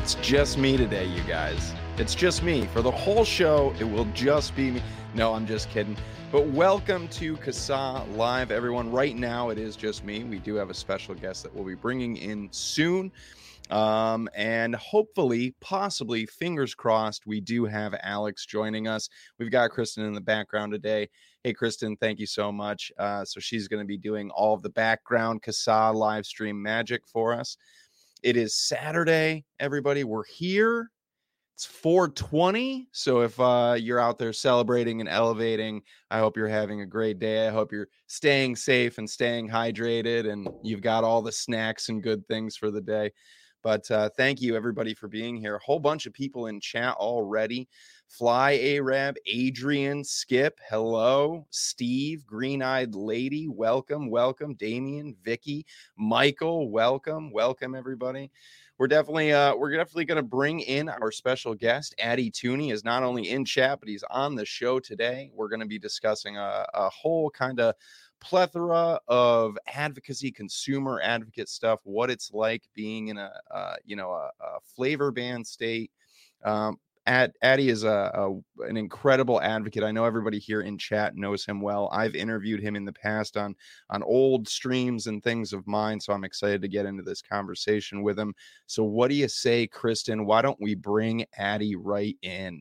It's just me today, you guys. It's just me. For the whole show, it will just be me. No, I'm just kidding. But welcome to CASA Live, everyone. Right now, it is just me. We do have a special guest that we'll be bringing in soon. And hopefully, possibly, fingers crossed, we do have Alex joining us. We've got Kristen in the background today. Hey, Kristen, thank you so much. So she's going to be doing all of the background CASA live stream magic for us. It is Saturday, everybody. We're here. It's 4:20. So if you're out there celebrating and elevating, I hope you're having a great day. I hope you're staying safe and staying hydrated, and you've got all the snacks and good things for the day. But thank you, everybody, for being here. A whole bunch of people in chat already. Fly Arab, Adrian, Skip, hello. Steve, Green-Eyed Lady, welcome, welcome. Damien, Vicky, Michael, welcome, welcome, everybody. We're definitely going to bring in our special guest. Addy Tooney is not only in chat, but he's on the show today. We're going to be discussing a whole kind of plethora of advocacy, consumer advocate stuff, what it's like being in a flavor ban state. Addy is an incredible advocate. I know everybody here in chat knows him well. I've interviewed him in the past on old streams and things of mine, so I'm excited to get into this conversation with him. So what do you say, Kristen? Why don't we bring Addy right in?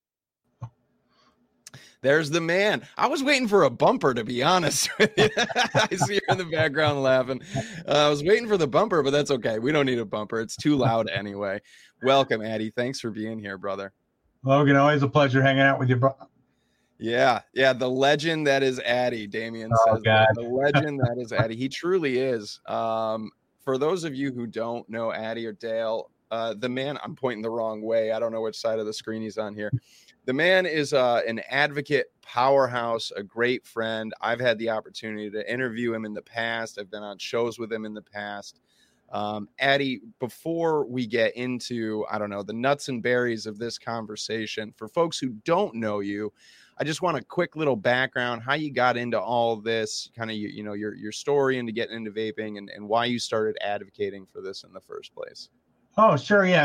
There's the man. I was waiting for a bumper, to be honest with you. I see her in the background laughing. I was waiting for the bumper, but that's okay. We don't need a bumper. It's too loud anyway. Welcome, Addy. Thanks for being here, brother. Logan, always a pleasure hanging out with you, bro. Yeah. The legend that is Addy, Damien says. God. The legend that is Addy. He truly is. For those of you who don't know Addy or Dale, the man, I'm pointing the wrong way. I don't know which side of the screen he's on here. The man is an advocate powerhouse, a great friend. I've had the opportunity to interview him in the past. I've been on shows with him in the past. Addy, before we get into, the nuts and berries of this conversation, for folks who don't know you, I just want a quick little background, how you got into all of this, kind of, your story into getting into vaping and why you started advocating for this in the first place. Oh, sure. Yeah.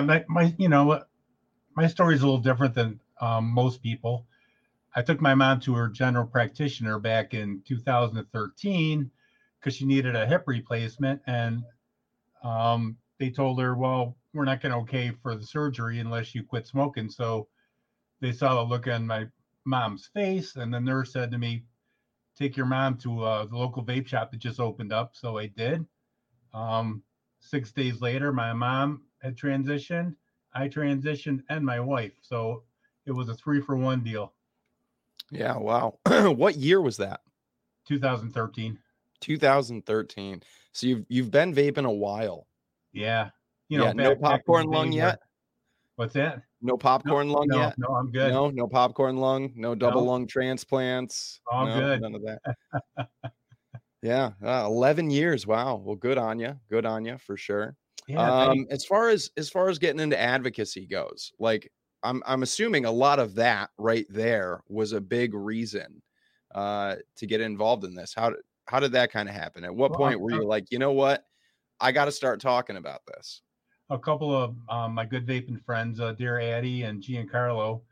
My story is a little different than most people. I took my mom to her general practitioner back in 2013 because she needed a hip replacement. And they told her, well, we're not going to okay for the surgery unless you quit smoking. So they saw the look on my mom's face. And the nurse said to me, take your mom to the local vape shop that just opened up. So I did. 6 days later, my mom had transitioned. I transitioned and my wife. So it was a 3-for-1 deal. Yeah. Wow. What year was that? 2013. 2013. So you've been vaping a while. Yeah. No popcorn lung yet? What's that? No popcorn lung yet? No, I'm good. No popcorn lung, no double lung transplants. All good. None of that. Yeah. 11 years. Wow. Well, good on you. Good on you for sure. Yeah. As far as getting into advocacy goes, like I'm assuming a lot of that right there was a big reason to get involved in this. How did that kind of happen? At what point were you like, you know what, I got to start talking about this? A couple of my good vaping friends, Dear Addy and Giancarlo,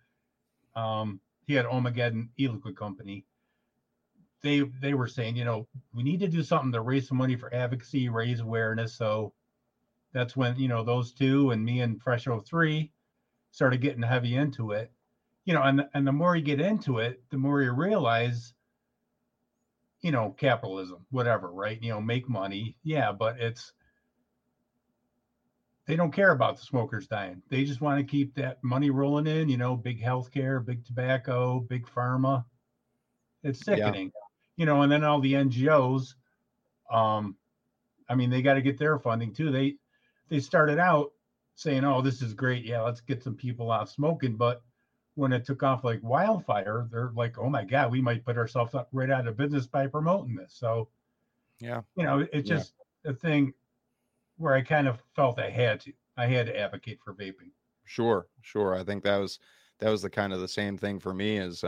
he had Omegaddon e-liquid company. They were saying, we need to do something to raise some money for advocacy, raise awareness. So that's when, those two and me and Fresh 03 started getting heavy into it, and the more you get into it, the more you realize, capitalism, whatever, right? Make money. Yeah. But they don't care about the smokers dying. They just want to keep that money rolling in, big healthcare, big tobacco, big pharma. It's sickening, and then all the NGOs, they got to get their funding too. They started out saying, oh, this is great. Yeah, let's get some people out smoking. But when it took off like wildfire, they're like, oh my God, we might put ourselves up right out of business by promoting this. So, yeah, it's just a thing where I kind of felt I had to advocate for vaping. Sure. I think that was the kind of the same thing for me as,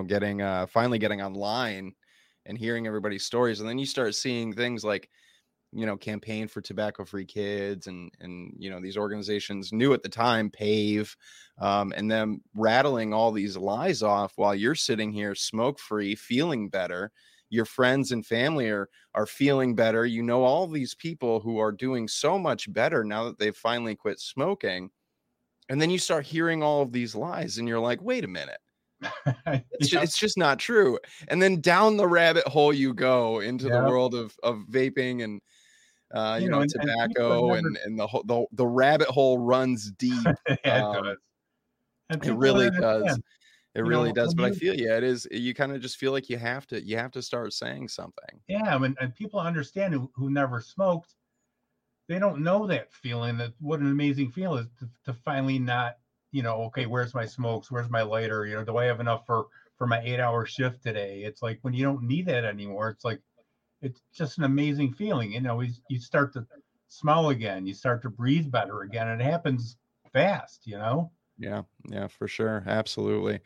finally getting online and hearing everybody's stories. And then you start seeing things like, campaign for tobacco-free kids, and these organizations knew at the time, PAVE, and them rattling all these lies off while you're sitting here smoke-free, feeling better. Your friends and family are feeling better. All these people who are doing so much better now that they've finally quit smoking. And then you start hearing all of these lies and you're like, wait a minute. It's just not true. And then down the rabbit hole you go into the world of vaping and tobacco, and the rabbit hole runs deep. It really does. It really does. But I feel it is. You kind of just feel like you have to start saying something. Yeah, and people understand who never smoked. They don't know that feeling. That what an amazing feeling is to finally not. Okay, where's my smokes? Where's my lighter? Do I have enough for my 8-hour shift today? It's like when you don't need that anymore. It's like it's just an amazing feeling. You start to smell again. You start to breathe better again. And it happens fast. Yeah, for sure. Absolutely.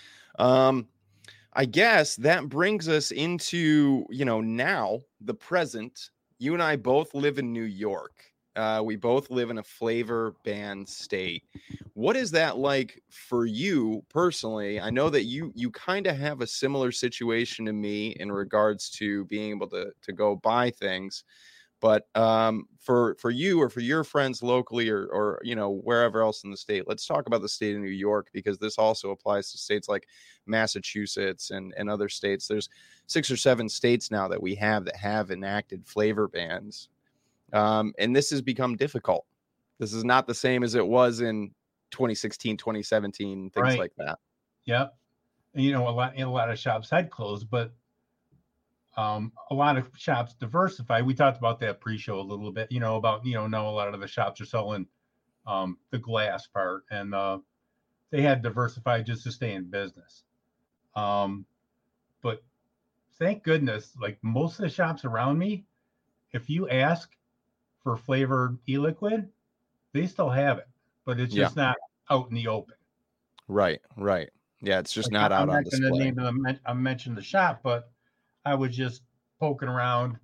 I guess that brings us into, now the present. You and I both live in New York. We both live in a flavor ban state. What is that like for you personally? I know that you kind of have a similar situation to me in regards to being able to go buy things. But for you or for your friends locally or wherever else in the state, let's talk about the state of New York, because this also applies to states like Massachusetts and other states. There's 6 or 7 states now that we have enacted flavor bans. And this has become difficult. This is not the same as it was in 2016, 2017, things like that. Yep. And, a lot of shops had closed, but a lot of shops diversify. We talked about that pre-show a little bit, about, now a lot of the shops are selling the glass part, and they had diversified just to stay in business. But thank goodness, like most of the shops around me, if you ask for flavored e-liquid, they still have it, but it's just not out in the open. Right. Yeah, it's just not out on display. I mentioned the shop, but I was just poking around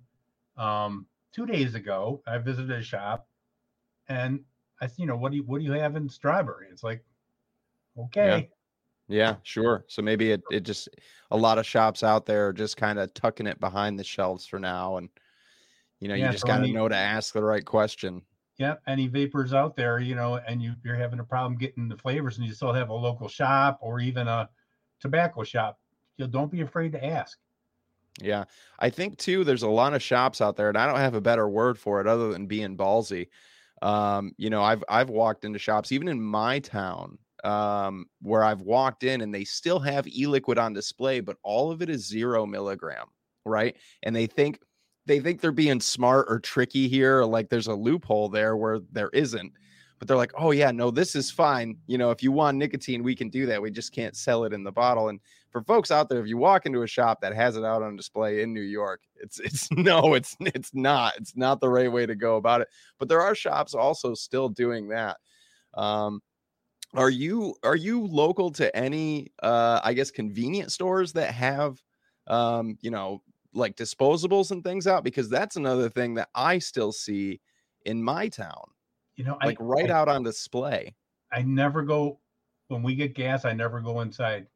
2 days ago. I visited a shop, and I said, what do you have in strawberry? It's like, okay. Yeah, sure. So maybe it just, a lot of shops out there are just kind of tucking it behind the shelves for now, and you just got to know to ask the right question. Yeah, any vapors out there, and you're having a problem getting the flavors, and you still have a local shop or even a tobacco shop, don't be afraid to ask. Yeah, I think too, there's a lot of shops out there, and I don't have a better word for it other than being ballsy. I've walked into shops, even in my town, where I've walked in and they still have e-liquid on display, but all of it is 0 milligram, right? And they think they're being smart or tricky here, or like there's a loophole there where there isn't. But they're like, oh yeah, no, this is fine. If you want nicotine, we can do that. We just can't sell it in the bottle. And for folks out there, if you walk into a shop that has it out on display in New York, it's not the right way to go about it. But there are shops also still doing that. Are you local to any I guess convenience stores that have like disposables and things out? Because that's another thing that I still see in my town. Out on display. I never go when we get gas. I never go inside.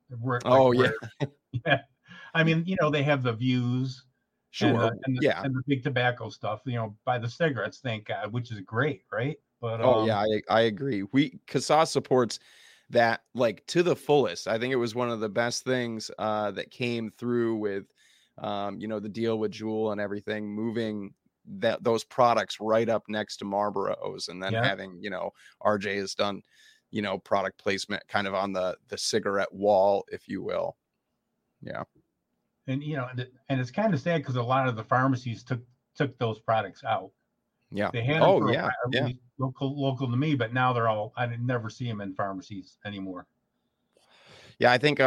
Yeah. I mean, they have the views, sure, and the big tobacco stuff. By the cigarettes, thank God, which is great, right? But I agree. CASA supports that like to the fullest. I think it was one of the best things that came through with the deal with Juul and everything, moving those products right up next to Marlboro's, and then having RJ has done product placement kind of on the cigarette wall, if you will. Yeah. And and it's kind of sad because a lot of the pharmacies took those products out. Yeah. They had them local to me, but now I never see them in pharmacies anymore. Yeah, I think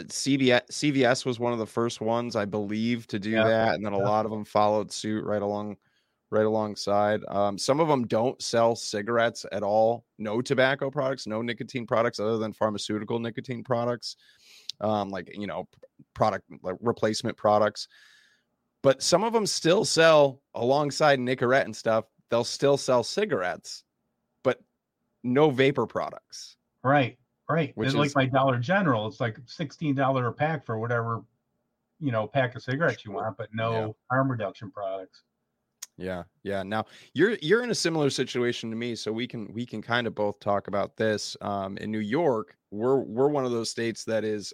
CVS was one of the first ones, I believe, to do that, and then a lot of them followed suit right alongside. Some of them don't sell cigarettes at all, no tobacco products, no nicotine products other than pharmaceutical nicotine products, product like replacement products. But some of them still sell alongside Nicorette and stuff. They'll still sell cigarettes, but no vapor products. Right. Which It's is like my Dollar General. It's like $16 a pack for whatever, pack of cigarettes you want, but no harm reduction products. Yeah. Now you're in a similar situation to me, so we can kind of both talk about this. In New York, we're one of those states that is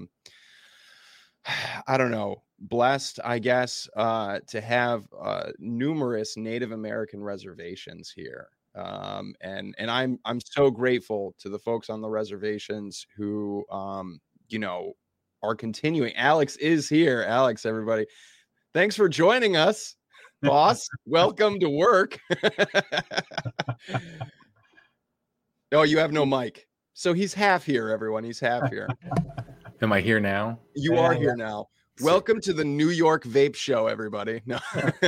I don't know, blessed, I guess, to have numerous Native American reservations here. And I'm so grateful to the folks on the reservations who are continuing. Alex is here. Alex, everybody, thanks for joining us, boss. Welcome to work. Oh, you have no mic. So he's half here, everyone. He's half here. Am I here now? You are here now. Welcome to the New York Vape Show, everybody. No.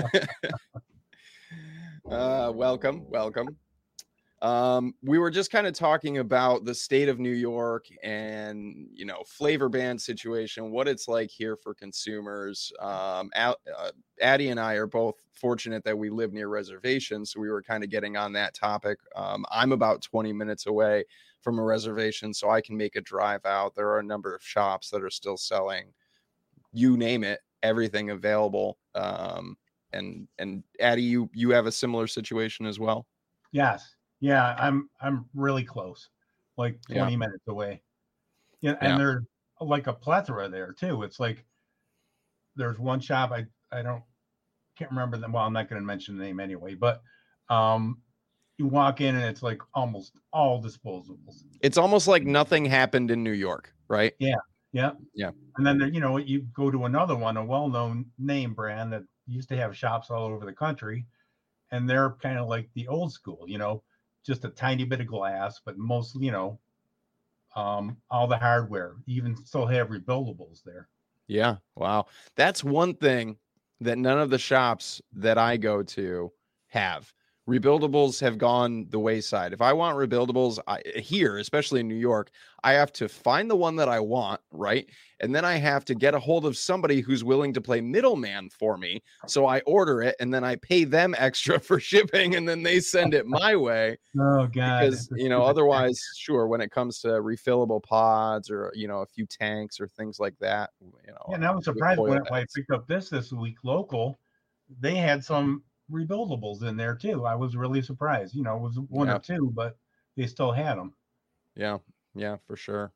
Welcome. We were just kind of talking about the state of New York and, flavor ban situation, what it's like here for consumers. Addie and I are both fortunate that we live near reservations, so we were kind of getting on that topic. I'm about 20 minutes away from a reservation, so I can make a drive out. There are a number of shops that are still selling, you name it, everything available. And Addie, you have a similar situation as well? Yes. Yeah, I'm really close, like 20 minutes away. Yeah, and there's like a plethora there too. It's like there's one shop I can't remember them. Well, I'm not going to mention the name anyway, but you walk in and it's like almost all disposables. It's almost like nothing happened in New York, right? Yeah. And then Mm-hmm. You go to another one, a well-known name brand that used to have shops all over the country, and they're kind of like the old school, just a tiny bit of glass, but mostly, all the hardware. Even still have rebuildables there. Yeah. Wow. That's one thing that none of the shops that I go to have. Rebuildables have gone the wayside. If I want rebuildables here, especially in New York, I have to find the one that I want, right? And then I have to get a hold of somebody who's willing to play middleman for me. So I order it and then I pay them extra for shipping and then they send it my way. Oh, God. Because, otherwise, sure, when it comes to refillable pods or, a few tanks or things like that, Yeah, and I was surprised when I picked up this week local, they had some rebuildables in there too. I was really surprised. It was one or two, but they still had them. Yeah, for sure.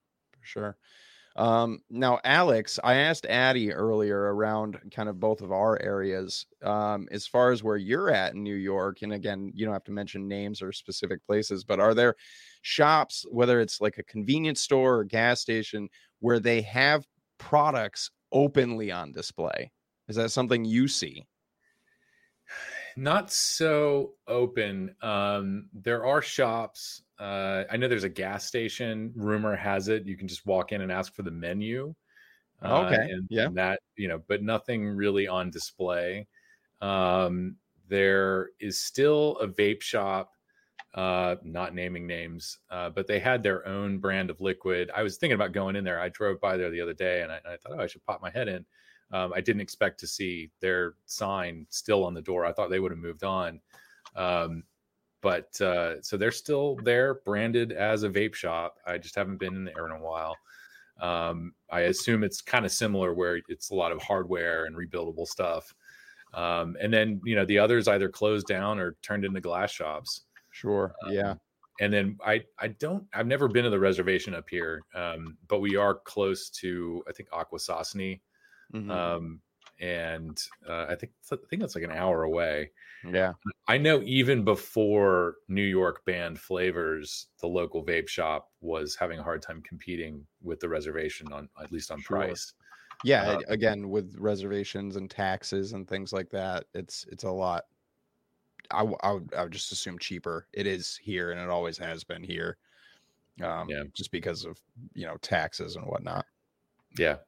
Now, Alex, I asked Addie earlier around kind of both of our areas, as far as where you're at in New York. And again, you don't have to mention names or specific places, but are there shops, whether it's like a convenience store or gas station, where they have products openly on display? Is that something you see? Not so open. There are shops. I know there's a gas station. Rumor has it you can just walk in and ask for the menu. Okay. And that, but nothing really on display. There is still a vape shop, not naming names, but they had their own brand of liquid. I was thinking about going in there. I drove by there the other day and I thought, I should pop my head in. I didn't expect to see their sign still on the door. I thought they would have moved on. But so they're still there, branded as a vape shop. I just haven't been in there in a while. I assume it's kind of similar where it's a lot of hardware and rebuildable stuff. And then, the others either closed down or turned into glass shops. Sure. Yeah. And then I've never been to the reservation up here, but we are close to, I think, Akwesasne. Mm-hmm. And I think that's like an hour away. Yeah. I know even before New York banned flavors, the local vape shop was having a hard time competing with the reservation at least on price. Yeah. Again, with reservations and taxes and things like that, it's a lot. I would just assume cheaper. It is here and it always has been here. Just because of, taxes and whatnot. Yeah.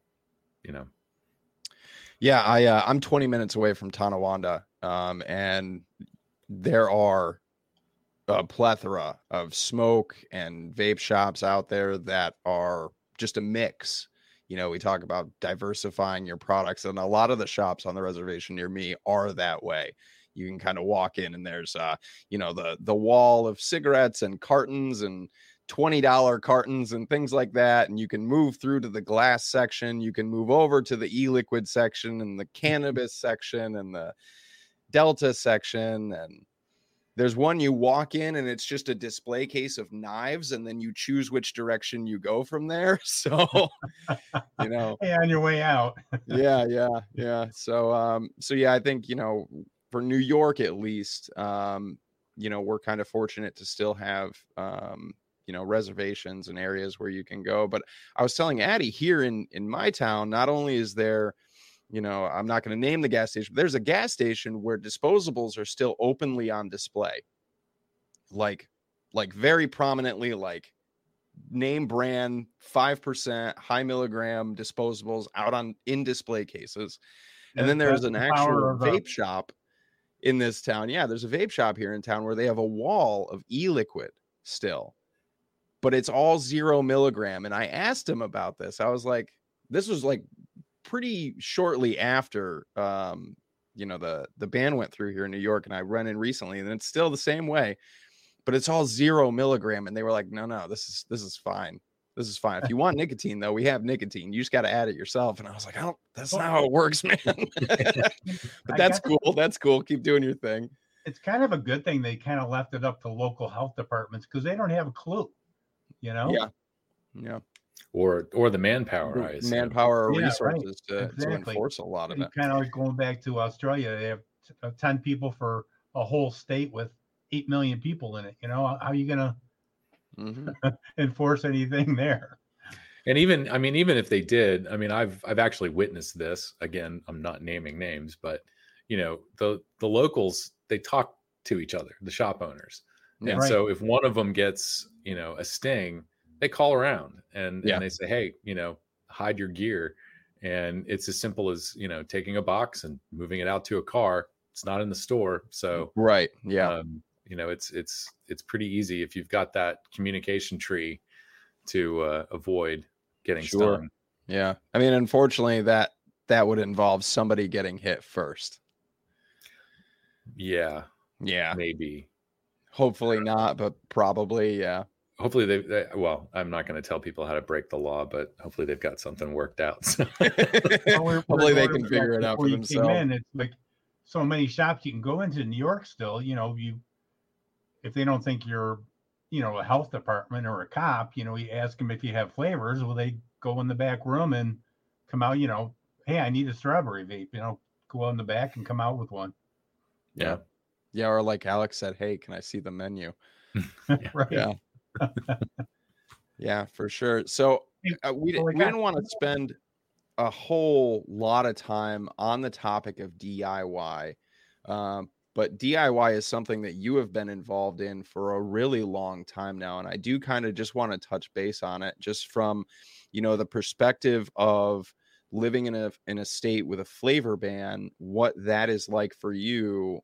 Yeah, I'm 20 minutes away from Tonawanda, and there are a plethora of smoke and vape shops out there that are just a mix. we talk about diversifying your products, and a lot of the shops on the reservation near me are that way. You can kind of walk in and there's, the wall of cigarettes and cartons and $20 cartons and things like that. And you can move through to the glass section. You can move over to the e-liquid section and the cannabis section and the Delta section. And there's one you walk in and it's just a display case of knives, and then you choose which direction you go from there. So, Hey, on your way out. yeah. So yeah, I think, for New York, at least, we're kind of fortunate to still have, reservations and areas where you can go. But I was telling Addie, here in my town, not only is there, I'm not going to name the gas station, but there's a gas station where disposables are still openly on display. Like very prominently, like name brand 5% high milligram disposables out in display cases. And then there's an actual vape shop in this town. Yeah, there's a vape shop here in town where they have a wall of e-liquid still, but it's all 0 milligram. And I asked him about this. I was like, this was like pretty shortly after, the ban went through here in New York, and I ran in recently, and it's still the same way, but it's all 0 milligram. And they were like, no, this is fine. This is fine. If you want nicotine, though, we have nicotine. You just got to add it yourself. And I was like, oh, that's not how it works, man. But that's cool. That's cool. Keep doing your thing. It's kind of a good thing they kind of left it up to local health departments, because they don't have a clue, Yeah. Or the manpower, or resources to enforce a lot of it. Kind of like going back to Australia, they have 10 people for a whole state with 8 million people in it. How are you going to enforce anything there? And even if they did, I've actually witnessed this. Again, I'm not naming names, but the locals, they talk to each other, the shop owners. And so if one of them gets, a sting, they call around and they say, hey, hide your gear. And it's as simple as, taking a box and moving it out to a car. It's not in the store. So, right. Yeah. It's pretty easy if you've got that communication tree to avoid getting stung. Yeah. Unfortunately that would involve somebody getting hit first. Yeah. Yeah. Maybe. Hopefully not, but probably. Yeah. Hopefully I'm not going to tell people how to break the law, but hopefully they've got something worked out. So. Hopefully they can figure it out for themselves. It's like so many shops you can go into New York still, if they don't think you're, a health department or a cop, you ask them if you have flavors. Well, they go in the back room and come out, hey, I need a strawberry vape, go out in the back and come out with one. Yeah. Yeah. Or like Alex said, hey, can I see the menu? Right. Yeah. Yeah, for sure. So we didn't want to spend a whole lot of time on the topic of DIY. But DIY is something that you have been involved in for a really long time now. And I do kind of just want to touch base on it just from, the perspective of living in a state with a flavor ban, what that is like for you,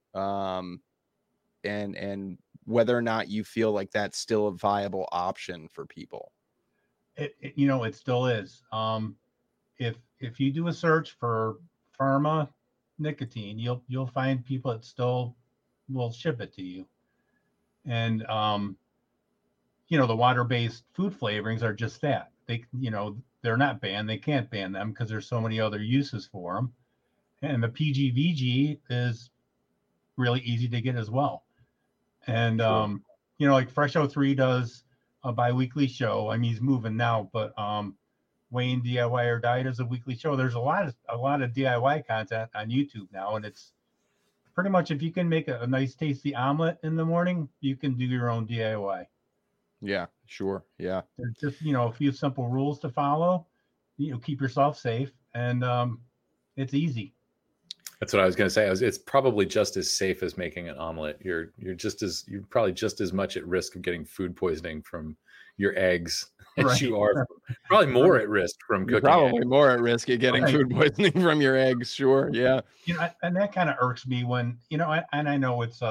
and whether or not you feel like that's still a viable option for people. It still is. If you do a search for pharma nicotine, you'll find people that still will ship it to you. And the water-based food flavorings are just that. They they're not banned. They can't ban them because there's so many other uses for them. And the PGVG is really easy to get as well. And like Fresh 03 does a bi-weekly show. He's moving now, but Wayne DIY or Die does a weekly show. There's a lot of DIY content on YouTube now, and it's pretty much if you can make a nice tasty omelet in the morning, you can do your own DIY. Yeah, sure. Yeah. There's just, a few simple rules to follow. Keep yourself safe, and it's easy. That's what I was going to say. It's probably just as safe as making an omelet. You're probably just as much at risk of getting food poisoning from your eggs as you are. Probably more at risk from cooking. Probably eggs. More at risk of getting food poisoning from your eggs. Sure. Yeah. And that kind of irks me when, and I know it's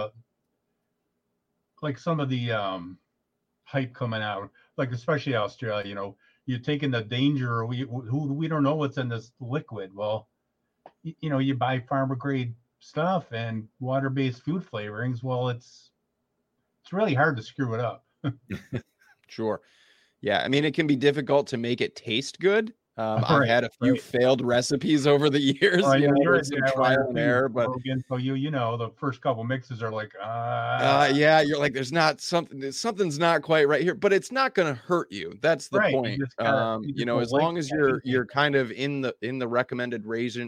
like some of the hype coming out, like especially Australia, you're taking the danger. We don't know what's in this liquid. Well, you buy farmer grade stuff and water-based food flavorings. Well, it's really hard to screw it up. Sure. Yeah. I mean, it can be difficult to make it taste good. I've Right, had a few failed recipes over the years, Well, you're with some trial and error, but so the first couple mixes are like, yeah, you're like, something's not quite right here, but it's not going to hurt you. That's the Right, you point. just gotta- you just As like long as that. you're kind of in the recommended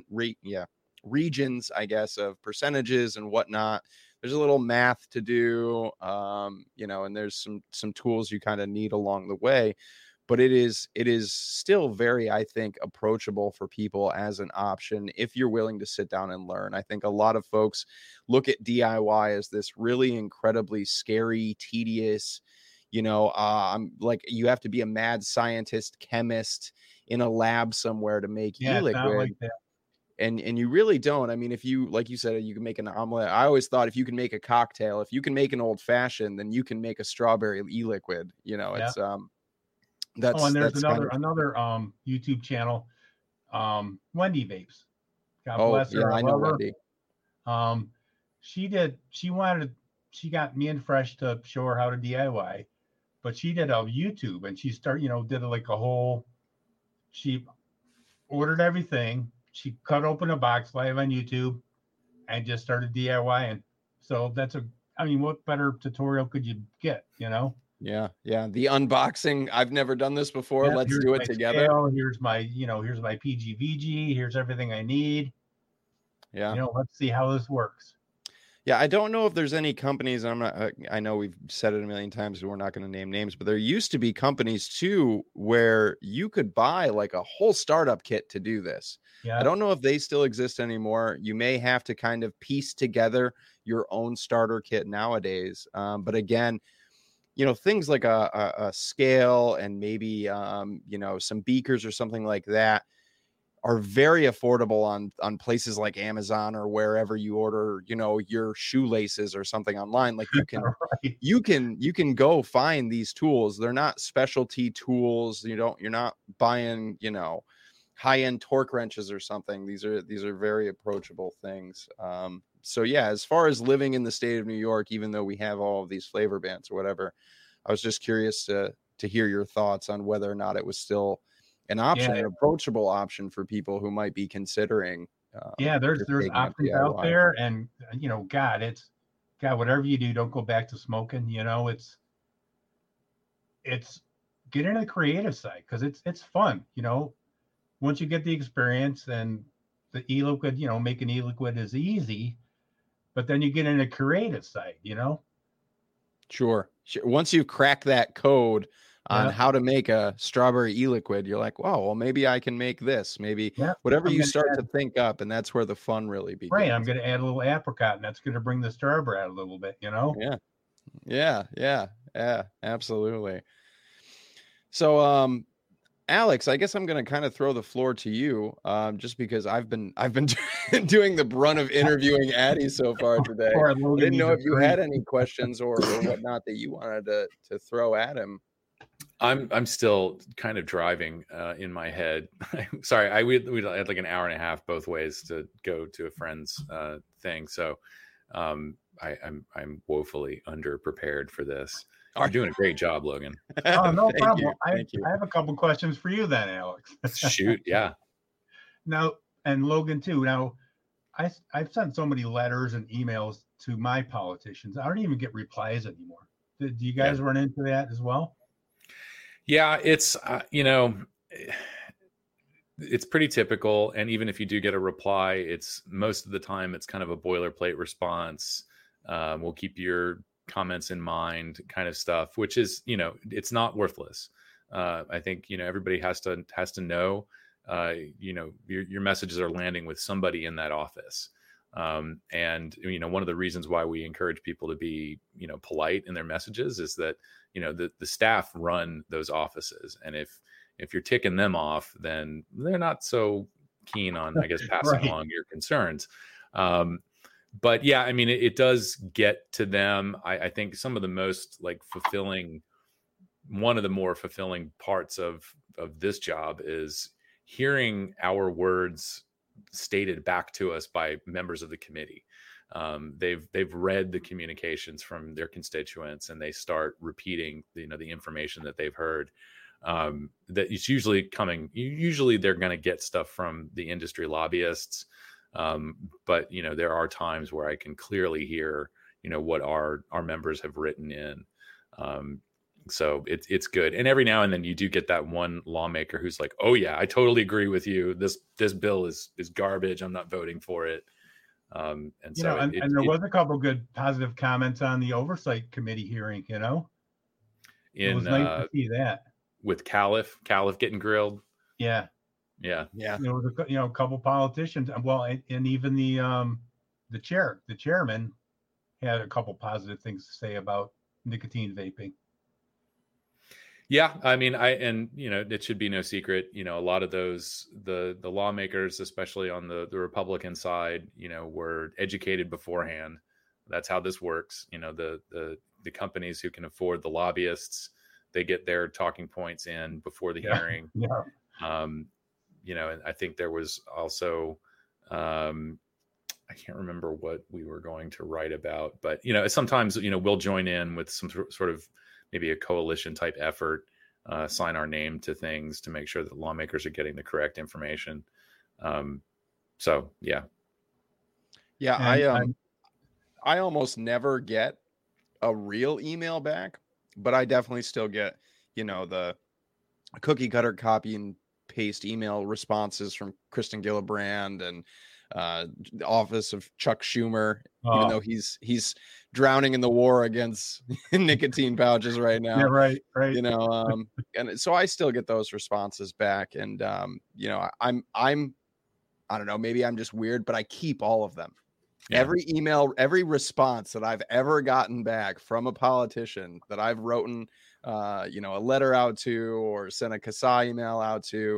regions, I guess, of percentages and whatnot. There's a little math to do, and there's some tools you kind of need along the way. But it is still very, I think, approachable for people as an option if you're willing to sit down and learn. I think a lot of folks look at DIY as this really incredibly scary, tedious, like you have to be a mad scientist, chemist in a lab somewhere to make e-liquid. Like that. And you really don't. I mean, if you, like you said, you can make an omelet. I always thought if you can make a cocktail, if you can make an old fashioned, then you can make a strawberry e-liquid. It's and there's another YouTube channel, Wendy Vapes. God bless her. I know Wendy. She got me and Fresh to show her how to DIY, but she did a YouTube and she did like a whole. She ordered everything. She cut open a box live on YouTube, and just started DIYing. So what better tutorial could you get? Yeah. The unboxing. I've never done this before. Yeah, let's do it together. Scale. Here's my PGVG. Here's everything I need. Yeah. Let's see how this works. Yeah. I don't know if there's any companies. I know we've said it a million times, so we're not going to name names, but there used to be companies too, where you could buy like a whole startup kit to do this. Yeah. I don't know if they still exist anymore. You may have to kind of piece together your own starter kit nowadays. But again, things like a scale and maybe, some beakers or something like that are very affordable on places like Amazon or wherever you order, your shoelaces or something online. Like you can go find these tools. They're not specialty tools. You're not buying, high-end torque wrenches or something. These are very approachable things. So yeah, as far as living in the state of New York, even though we have all of these flavor bans or whatever, I was just curious to hear your thoughts on whether or not it was still an option, an approachable option for people who might be considering. There's options out there, and God, whatever you do, don't go back to smoking. It's get into the creative side because it's fun. Once you get the experience, and the e-liquid, making e-liquid is easy, but then you get into the creative side. Sure. Once you crack that code on how to make a strawberry e-liquid, you're like, wow, well, maybe I can make this. Maybe whatever you start to think up, and that's where the fun really begins. Right. I'm going to add a little apricot, and that's going to bring the strawberry out a little bit, Yeah, absolutely. So, Alex, I guess I'm going to kind of throw the floor to you, just because I've been doing the brunt of interviewing Addy so far today. I didn't know if you had any questions or whatnot that you wanted to throw at him. I'm still kind of driving in my head. Sorry, we had like an hour and a half both ways to go to a friend's thing, so I'm woefully underprepared for this. You're doing a great job, Logan. Oh, no problem. I have a couple questions for you then, Alex. Shoot, yeah. Now, and Logan too. Now, I've sent so many letters and emails to my politicians. I don't even get replies anymore. Do you guys run into that as well? Yeah, it's it's pretty typical. And even if you do get a reply, it's most of the time it's kind of a boilerplate response. We'll keep your comments in mind, kind of stuff, which is, it's not worthless. I think, everybody has to know, your messages are landing with somebody in that office. And one of the reasons why we encourage people to be, polite in their messages is that, the staff run those offices. And if you're ticking them off, then they're not so keen on, I guess, passing along your concerns. But yeah, I mean, it does get to them. I think some of the most like fulfilling one of the more fulfilling parts of this job is hearing our words stated back to us by members of the committee. They've read the communications from their constituents, and they start repeating the information that they've heard. That it's usually they're going to get stuff from the industry lobbyists, but there are times where I can clearly hear what our members have written in. So it's good. And every now and then you do get that one lawmaker who's like, oh yeah, I totally agree with you. This bill is garbage. I'm not voting for it. And so there was a couple good positive comments on the oversight committee hearing, it was nice to see that. With Califf getting grilled. Yeah. There was a couple politicians, well, and even the chairman had a couple positive things to say about nicotine vaping. Yeah, I mean, it should be no secret, a lot of those, the lawmakers, especially on the Republican side, were educated beforehand. That's how this works. The companies who can afford the lobbyists, they get their talking points in before the hearing. Yeah. And I think there was also, I can't remember what we were going to write about, but, sometimes, we'll join in with some sort of maybe a coalition type effort, sign our name to things to make sure that lawmakers are getting the correct information. So, yeah. Yeah. I almost never get a real email back, but I definitely still get, the cookie cutter copy and paste email responses from Kristen Gillibrand and the office of Chuck Schumer, even though he's drowning in the war against nicotine pouches right now. Yeah, right. And so I still get those responses back, and I'm I don't know, maybe I'm just weird, but I keep all of them. Yeah. Every email, every response that I've ever gotten back from a politician that I've written, a letter out to or sent a CASA email out to,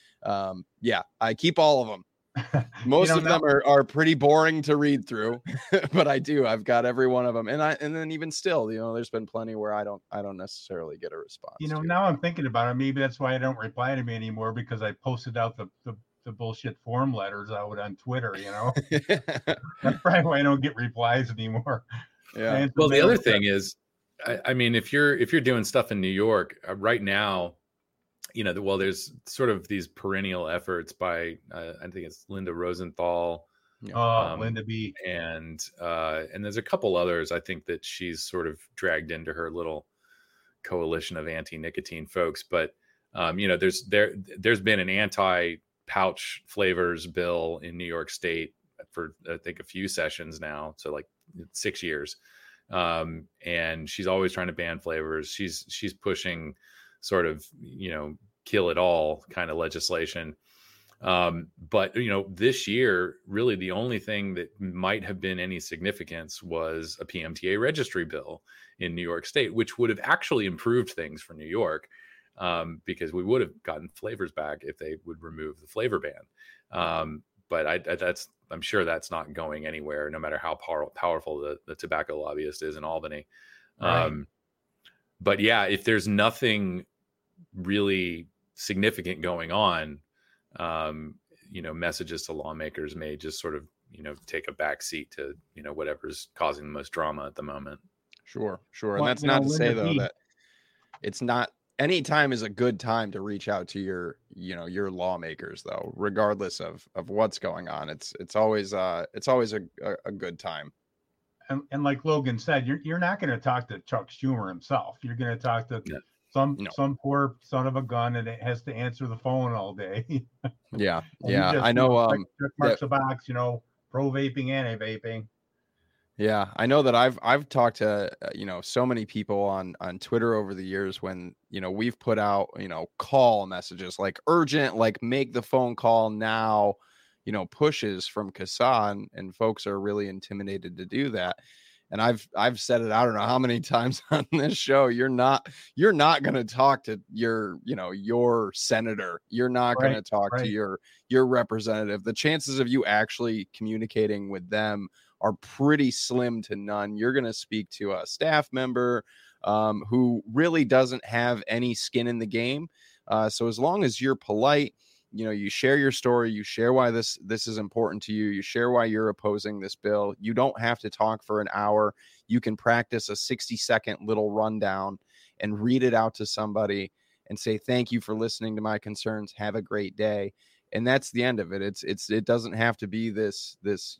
I keep all of them. Most of them are pretty boring to read through, but I've got every one of them. And then even still, there's been plenty where I don't necessarily get a response. Now I'm thinking about it. Maybe that's why I don't reply to me anymore, because I posted out the bullshit form letters out on Twitter, That's probably why I don't get replies anymore. Yeah. Well, the other thing is, I mean, if you're doing stuff in New York right now, there's sort of these perennial efforts by, I think it's Linda Rosenthal. Linda B. And there's a couple others, I think, that she's sort of dragged into her little coalition of anti-nicotine folks. But, there's been an anti-pouch flavors bill in New York State for, I think, a few sessions now. So like 6 years. And she's always trying to ban flavors. She's pushing sort of, kill it all kind of legislation. But, this year, really the only thing that might have been any significance was a PMTA registry bill in New York State, which would have actually improved things for New York, because we would have gotten flavors back if they would remove the flavor ban. But I'm sure that's not going anywhere, no matter how powerful the tobacco lobbyist is in Albany. Right. But yeah, if there's nothing really significant going on, messages to lawmakers may just sort of, take a back seat to, whatever's causing the most drama at the moment. Sure. And that's not to say, though, that it's not, any time is a good time to reach out to your lawmakers, though, regardless of what's going on. It's always a good time. And like Logan said, you're not going to talk to Chuck Schumer himself. You're going to talk to some poor son of a gun, and it has to answer the phone all day. Yeah. I know. Check marks the box, pro vaping, anti vaping. Yeah, I know that I've talked to so many people on Twitter over the years when we've put out call messages like urgent, like make the phone call now, pushes from CASA, and folks are really intimidated to do that. And I've said it, I don't know how many times on this show, you're not going to talk to your senator. You're not going to talk to your representative. The chances of you actually communicating with them are pretty slim to none. You're going to speak to a staff member who really doesn't have any skin in the game. So as long as you're polite, you share your story, you share why this is important to you, you share why you're opposing this bill. You don't have to talk for an hour. You can practice a 60-second little rundown and read it out to somebody and say, thank you for listening to my concerns. Have a great day. And that's the end of it. It doesn't have to be this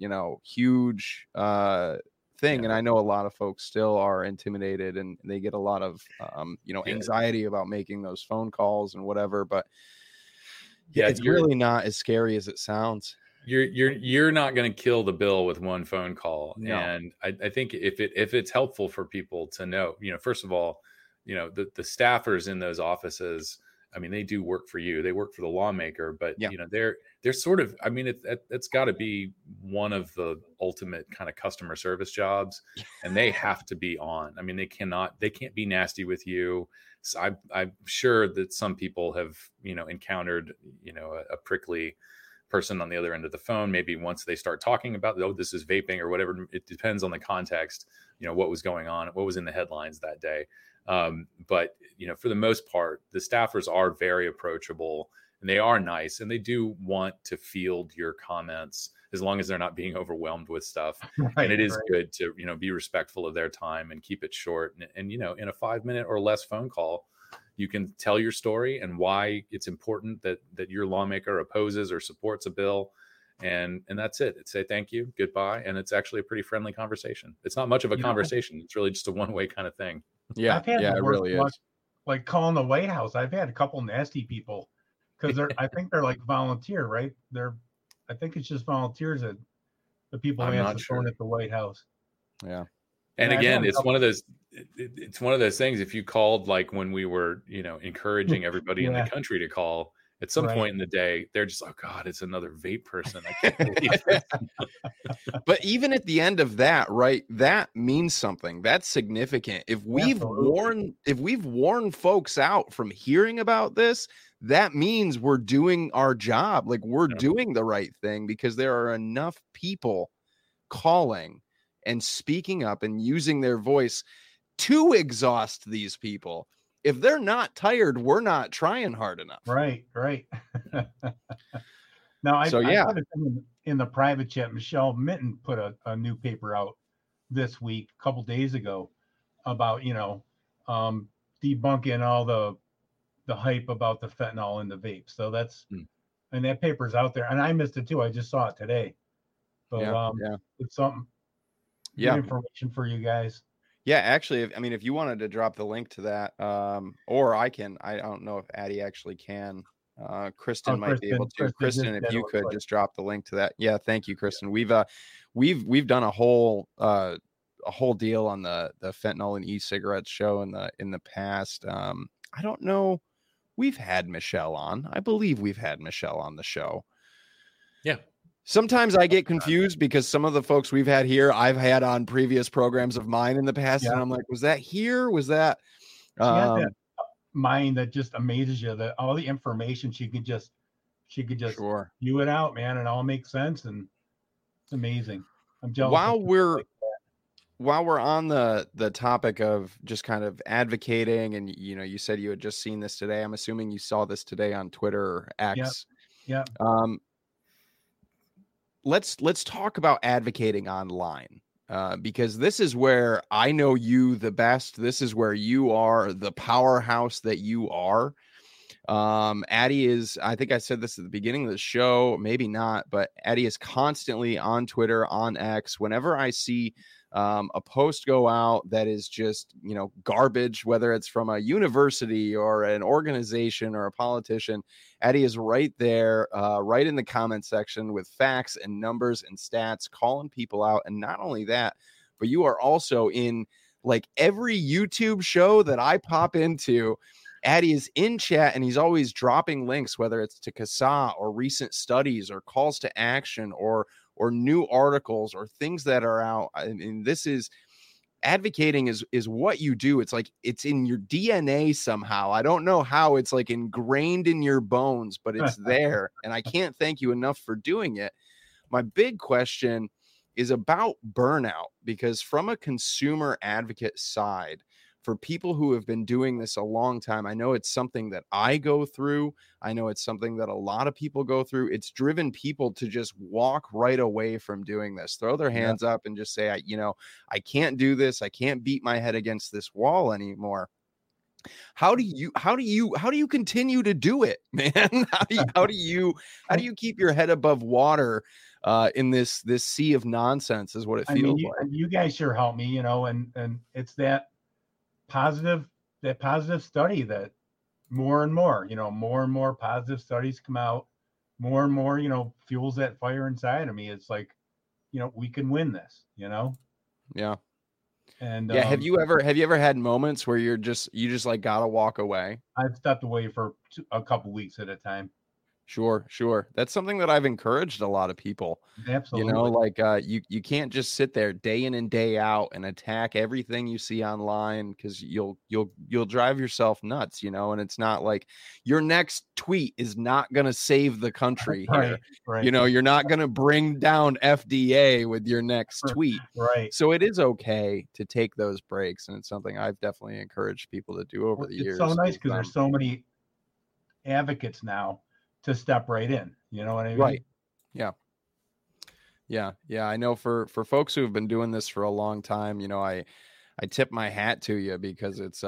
huge thing. And I know a lot of folks still are intimidated and they get a lot of anxiety about making those phone calls and whatever, but it's really not as scary as it sounds. You're not going to kill the bill with one phone call. No. And I think if it's helpful for people to know, first of all, the staffers in those offices, I mean, they do work for you. They work for the lawmaker, but they're sort of, I mean, it's got to be one of the ultimate kind of customer service jobs, and they have to be on. I mean, they can't be nasty with you. So I'm sure that some people have, encountered, a prickly person on the other end of the phone. Maybe once they start talking about, this is vaping or whatever, it depends on the context, what was going on, what was in the headlines that day. But for the most part, the staffers are very approachable and they are nice, and they do want to field your comments as long as they're not being overwhelmed with stuff. Right, and it is good to, be respectful of their time and keep it short. And in a 5-minute or less phone call, you can tell your story and why it's important that your lawmaker opposes or supports a bill. And that's it. It's say thank you, goodbye. And it's actually a pretty friendly conversation. It's not much of a conversation. It's really just a one-way kind of thing. Yeah. It really is. Like calling the White House. I've had a couple nasty people because I think they're like volunteer, right? I think it's just volunteers that the people who answer the phone at the White House. Yeah. And again, it's one of those things. If you called like when we were, encouraging everybody in the country to call, at some point in the day, they're just, oh God, it's another vape person. I can't believe it. But even at the end of that, right, that means something. That's significant. If we've warned folks out from hearing about this, that means we're doing our job. Like we're doing the right thing, because there are enough people calling and speaking up and using their voice to exhaust these people. If they're not tired, we're not trying hard enough. Right. Now, I put it in the private chat. Michelle Minton put a new paper out this week, a couple days ago, about debunking all the hype about the fentanyl in the vape. So that's and that paper's out there, and I missed it too. I just saw it today. So it's something. Good information for you guys. Yeah, actually, if you wanted to drop the link to that, or I don't know if Addie actually can. Kristen might be able to. Kristen, if you could just drop the link to that. Yeah, thank you, Kristen. We've done a whole deal on the fentanyl and e-cigarettes show in the past. I don't know. We've had Michelle on. I believe we've had Michelle on the show. Yeah. Sometimes I get confused because some of the folks we've had here, I've had on previous programs of mine in the past. And I'm like, was that here? Was that? That mind that just amazes you, that all the information she could just spew it out, man. It all makes sense. And it's amazing. I'm jealous. While we're on the topic of just kind of advocating, and, you said you had just seen this today. I'm assuming you saw this today on Twitter or X. Yeah. Let's talk about advocating online, because this is where I know you the best. This is where you are the powerhouse that you are. Addie is, I think I said this at the beginning of the show, maybe not, but Addie is constantly on Twitter, on X. Whenever I see a post go out that is just, garbage, whether it's from a university or an organization or a politician, Addie is right there, right in the comment section with facts and numbers and stats, calling people out. And not only that, but you are also in like every YouTube show that I pop into. Addie is in chat, and he's always dropping links, whether it's to CASA or recent studies or calls to action or new articles or things that are out. I mean, this is advocating is what you do. It's like it's in your DNA somehow. I don't know how it's like ingrained in your bones, but it's there. And I can't thank you enough for doing it. My big question is about burnout, because from a consumer advocate side, for people who have been doing this a long time, I know it's something that I go through. I know it's something that a lot of people go through. It's driven people to just walk right away from doing this, throw their hands up and just say, I can't do this. I can't beat my head against this wall anymore. How do you continue to do it, man? How do you keep your head above water in this sea of nonsense is what it feels like. You guys sure help me, and it's that positive study that more and more positive studies come out, more and more, fuels that fire inside of me. It's like, we can win this, Yeah. And have you ever had moments where you just like gotta walk away? I've stepped away for a couple weeks at a time. Sure. That's something that I've encouraged a lot of people. Absolutely. You can't just sit there day in and day out and attack everything you see online, because you'll drive yourself nuts, and it's not like your next tweet is not going to save the country here. Right. You're not going to bring down FDA with your next tweet. Right. So it is okay to take those breaks, and it's something I've definitely encouraged people to do over the years. It's so nice because there's so many advocates now to step right in, you know what I mean? Right. Yeah. I know for folks who have been doing this for a long time, I tip my hat to you, because it's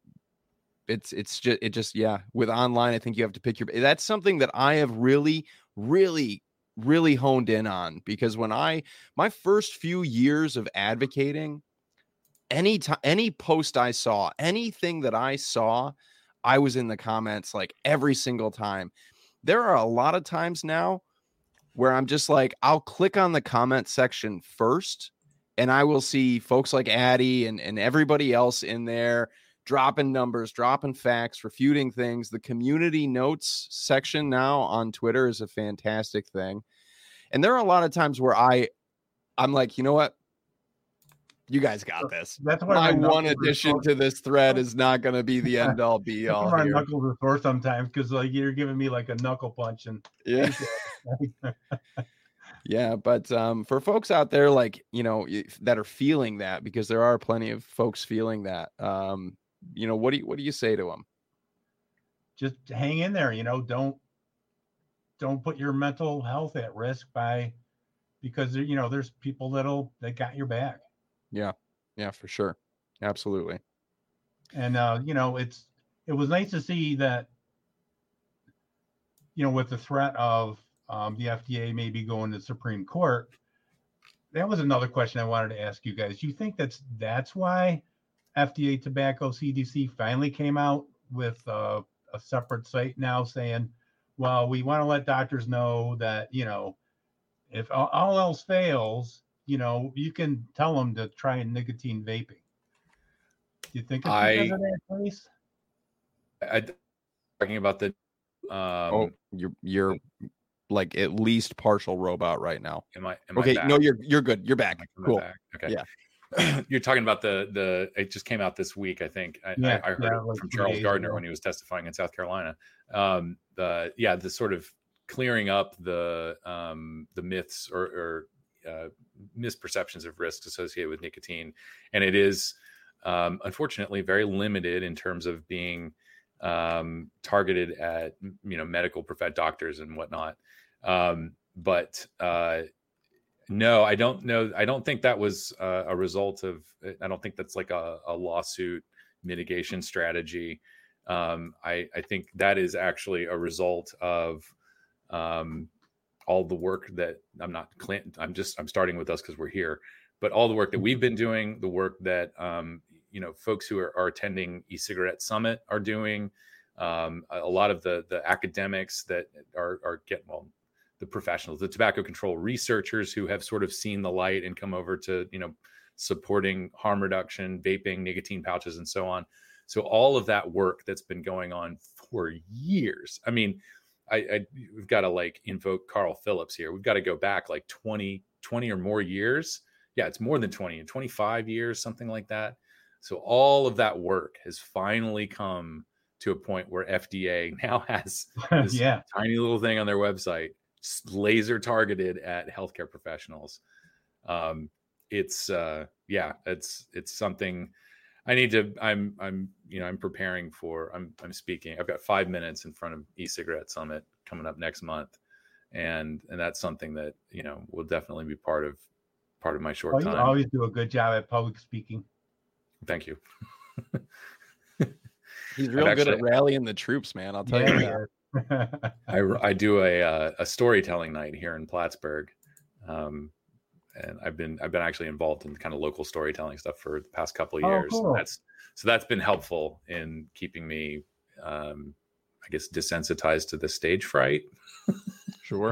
just with online, I think you have to pick that's something that I have really, really, really honed in on, because when my first few years of advocating, any post I saw, anything that I saw, I was in the comments like every single time. There are a lot of times now where I'm just like, I'll click on the comment section first, and I will see folks like Addie and everybody else in there dropping numbers, dropping facts, refuting things. The community notes section now on Twitter is a fantastic thing. And there are a lot of times where I'm like, you know what? You guys got this. That's why my one addition to this thread is not going to be the end all be all. My knuckles are sore sometimes, because like you're giving me like a knuckle punch, and yeah. But for folks out there, like that are feeling that, because there are plenty of folks feeling that, what do you say to them? Just hang in there. Don't put your mental health at risk because there's people that got your back. Yeah, for sure. Absolutely. And, it was nice to see that, with the threat of the FDA maybe going to the Supreme Court. That was another question I wanted to ask you guys. Do you think that's why FDA Tobacco CDC finally came out with a separate site now saying, well, we want to let doctors know that, if all else fails, you can tell them to try nicotine vaping. Do you think it's because of that place? Talking about the you're like at least partial robot right now. Am I okay? Back? No, you're good. You're back. Cool. Back? Okay. Yeah. You're talking about the it just came out this week, I think. I heard it from Charles Gardner when he was testifying in South Carolina. The sort of clearing up the myths or misperceptions of risks associated with nicotine, and it is unfortunately very limited in terms of being targeted at medical doctors and whatnot. No, I don't know. I don't think that was a result of. I don't think that's like a lawsuit mitigation strategy. I think that is actually a result of all the work that I'm starting with us because we're here, but all the work that we've been doing, the work that folks who are attending e-cigarette summit are doing, a lot of the academics that are the professionals, the tobacco control researchers who have sort of seen the light and come over to supporting harm reduction, vaping, nicotine pouches, and so on. So all of that work that's been going on for years. I mean, we've got to invoke Carl Phillips here. We've got to go back 20 or more years. Yeah, it's more than 20 and 25 years, something like that. So all of that work has finally come to a point where FDA now has this tiny little thing on their website, laser targeted at healthcare professionals. It's something I need to. I'm preparing for. I'm speaking. I've got 5 minutes in front of E-Cigarette Summit coming up next month, and that's something that will definitely be part of my short time. You always do a good job at public speaking. Thank you. He's real good at rallying the troops, man. I'll tell you that. I do a storytelling night here in Plattsburgh, and I've been actually involved in kind of local storytelling stuff for the past couple of years. Cool. That's been helpful in keeping me, I guess, desensitized to the stage fright. Sure.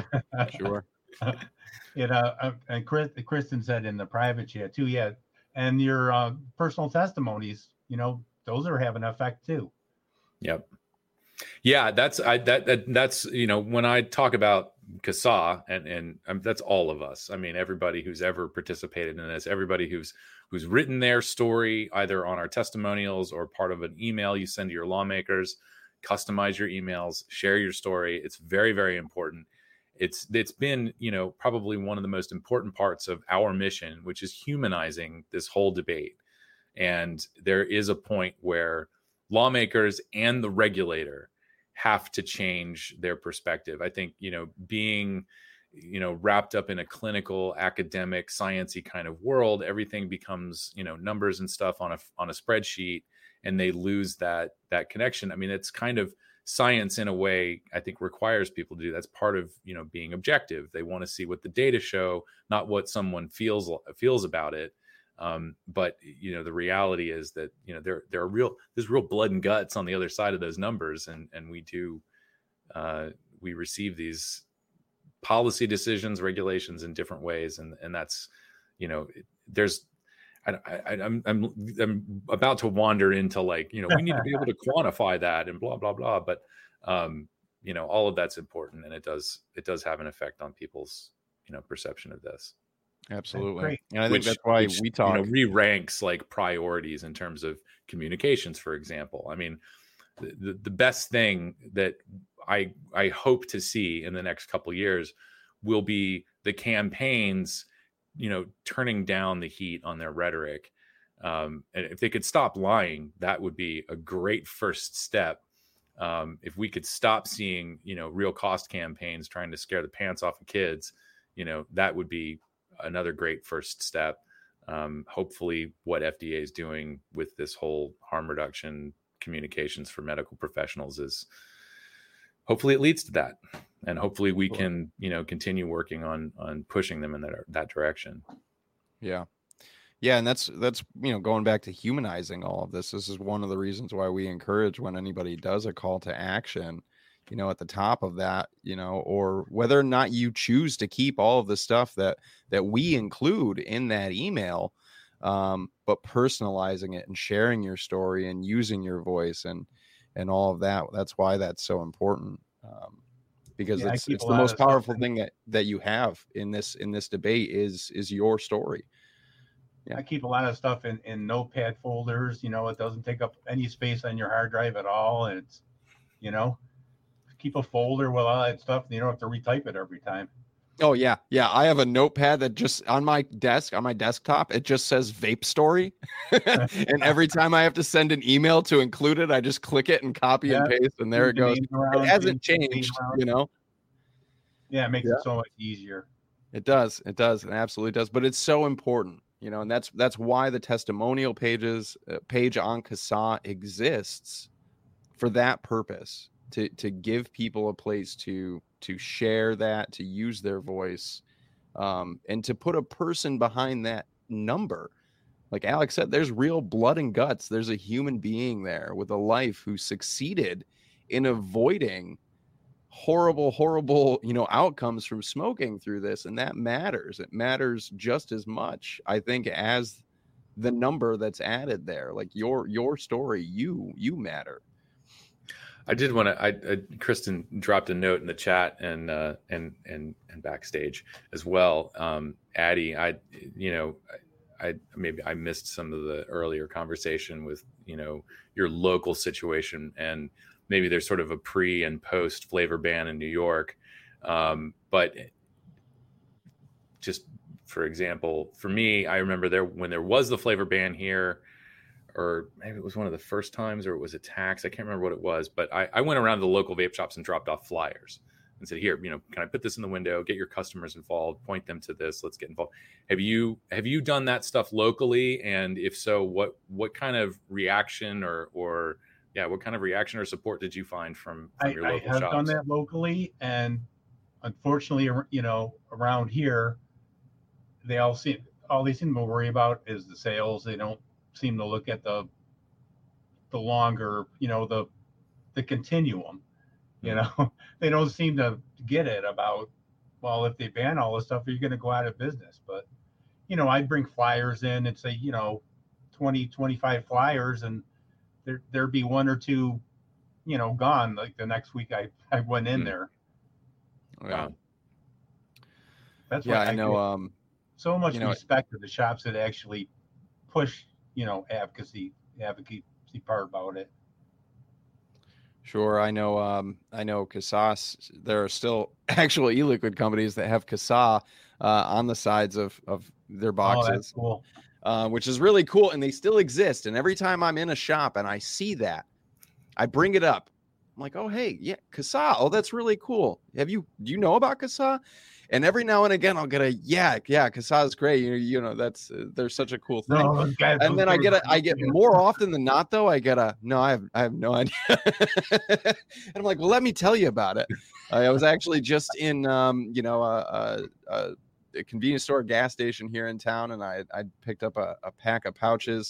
And Kristen said in the private chat too. Yeah, and your personal testimonies, those are having an effect too. Yep. Yeah, that's when I talk about CASA and that's all of us. I mean, everybody who's ever participated in this, everybody who's written their story either on our testimonials or part of an email you send to your lawmakers. Customize your emails, share your story. It's very, very important. It's been, probably one of the most important parts of our mission, which is humanizing this whole debate. And there is a point where lawmakers and the regulator have to change their perspective. I think, being, wrapped up in a clinical, academic, sciencey kind of world, everything becomes, numbers and stuff on a spreadsheet, and they lose that connection. I mean, it's kind of science in a way, I think, requires people to do. That's part of, being objective. They want to see what the data show, not what someone feels about it. But the reality is that there's real blood and guts on the other side of those numbers, and we receive these policy decisions, regulations in different ways, and that's I'm about to wander into we need to be able to quantify that and blah blah blah, but all of that's important, and it does have an effect on people's perception of this. Absolutely. And I think that's why we talk re-ranks priorities in terms of communications, for example. I mean, the best thing that I hope to see in the next couple of years will be the campaigns, turning down the heat on their rhetoric. And if they could stop lying, that would be a great first step. If we could stop seeing, real cost campaigns trying to scare the pants off of kids, that would be another great first step. Hopefully what FDA is doing with this whole harm reduction communications for medical professionals is hopefully it leads to that. And hopefully we can, continue working on pushing them in that direction. Yeah. Yeah. And that's, going back to humanizing all of this. This is one of the reasons why we encourage when anybody does a call to action, at the top of that, or whether or not you choose to keep all of the stuff that we include in that email, but personalizing it and sharing your story and using your voice and all of that. That's why that's so important. Because it's the most powerful thing that you have in this debate is your story. Yeah. I keep a lot of stuff in notepad folders, it doesn't take up any space on your hard drive at all. And it's, keep a folder with all that stuff. You don't have to retype it every time. Oh yeah. Yeah. I have a notepad that just on my desktop, it just says vape story. And every time I have to send an email to include it, I just click it and copy and paste, and there it goes. It hasn't changed, Yeah. It makes it so much easier. It does. It absolutely does. But it's so important, and that's why the testimonial page on CASA exists, for that purpose, to give people a place to share that, to use their voice, and to put a person behind that number. Like Alex said, there's real blood and guts. There's a human being there with a life who succeeded in avoiding horrible, outcomes from smoking through this. And that matters. It matters just as much, I think, as the number that's added there. Like your story, you matter. I did want to. Kristen dropped a note in the chat and backstage as well. Addie, maybe I missed some of the earlier conversation with your local situation, and maybe there's sort of a pre and post flavor ban in New York, but just for example, for me, I remember when there was the flavor ban here, or maybe it was one of the first times, or it was a tax. I can't remember what it was, but I went around to the local vape shops and dropped off flyers and said, here, can I put this in the window, get your customers involved, point them to this, let's get involved. Have you done that stuff locally? And if so, what kind of reaction or what kind of reaction or support did you find from your local shops? I have done that locally, and unfortunately, around here, all they seem to worry about is the sales. They don't seem to look at the longer, the continuum. They don't seem to get it about, well, if they ban all this stuff, you're going to go out of business. But I'd bring flyers in and say 20, 25 flyers, and there'd be one or two gone like the next week I went in there. Wow. That's why I know so much respect to the shops that actually push advocacy part about it. Sure. I know CASA, there are still actual e-liquid companies that have CASA on the sides of their boxes. Oh, that's cool. Which is really cool, and they still exist. And every time I'm in a shop and I see that, I bring it up. I'm like, oh, hey, yeah, CASA. Oh, that's really cool. Do you know about CASA? And every now and again, I'll get a yeah, CASA is great. That's they're such a cool thing. No, and then I get more often than not though. I get no, I have no idea. And I'm like, well, let me tell you about it. I was actually just in a convenience store, gas station here in town, and I picked up a pack of pouches,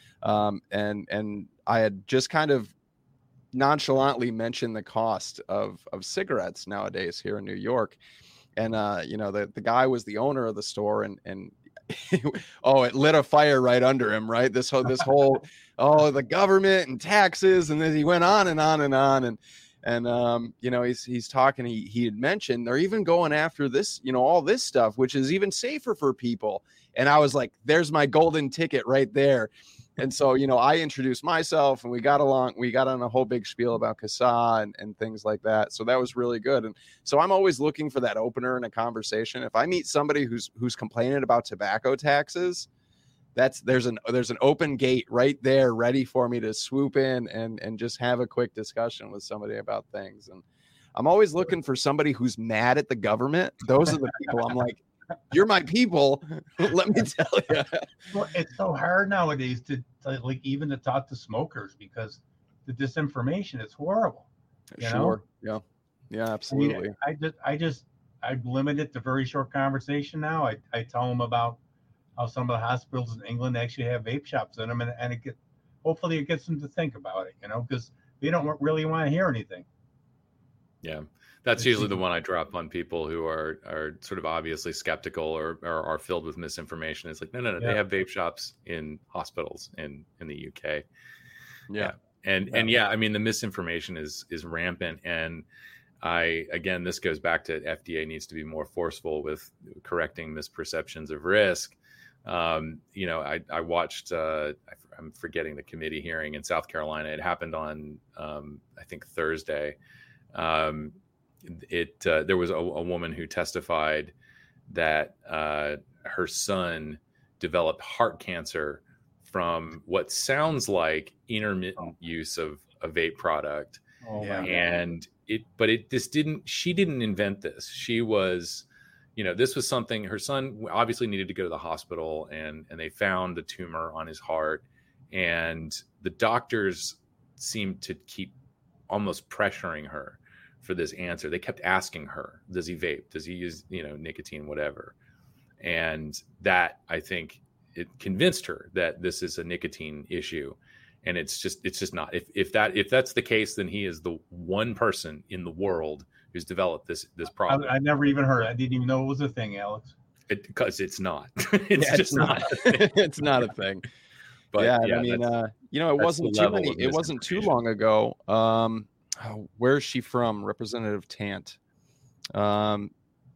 and I had just kind of nonchalantly mentioned the cost of cigarettes nowadays here in New York. And the guy was the owner of the store, and it lit a fire right under him, right? This whole the government and taxes, and then he went on and on and on, and he's talking. He had mentioned they're even going after this, all this stuff, which is even safer for people. And I was like, there's my golden ticket right there. And so, I introduced myself, and we got along. We got on a whole big spiel about CASA and things like that. So that was really good. And so I'm always looking for that opener in a conversation. If I meet somebody who's complaining about tobacco taxes, there's an open gate right there ready for me to swoop in and just have a quick discussion with somebody about things. And I'm always looking for somebody who's mad at the government. Those are the people I'm like, you're my people. Let me tell you. Well, it's so hard nowadays to even to talk to smokers, because the disinformation is horrible. Sure. Yeah, absolutely. I limit it to very short conversation now. I tell them about how some of the hospitals in England actually have vape shops in them, and hopefully it gets them to think about it, because they don't really want to hear anything. Yeah. That's usually the one I drop on people who are sort of obviously skeptical or are filled with misinformation. It's like, no, yeah. They have vape shops in hospitals in the UK. Yeah. And I mean, the misinformation is rampant. And this goes back to FDA needs to be more forceful with correcting misperceptions of risk. I watched, I'm forgetting the committee hearing in South Carolina. It happened on, I think Thursday. There was a woman who testified that her son developed heart cancer from what sounds like intermittent use of a vape product. She didn't invent this. She was, this was something, her son obviously needed to go to the hospital, and they found the tumor on his heart, and the doctors seemed to keep almost pressuring her for this answer. They kept asking her, does he vape? Does he use, nicotine, whatever? And that, I think, it convinced her that this is a nicotine issue. And it's just not. If that's the case, then he is the one person in the world who's developed this problem. I never even heard. I didn't even know it was a thing, Alex. Because it's not. It's not. It's not a thing. But it wasn't too long ago. Where's she from? Representative Tant. Oh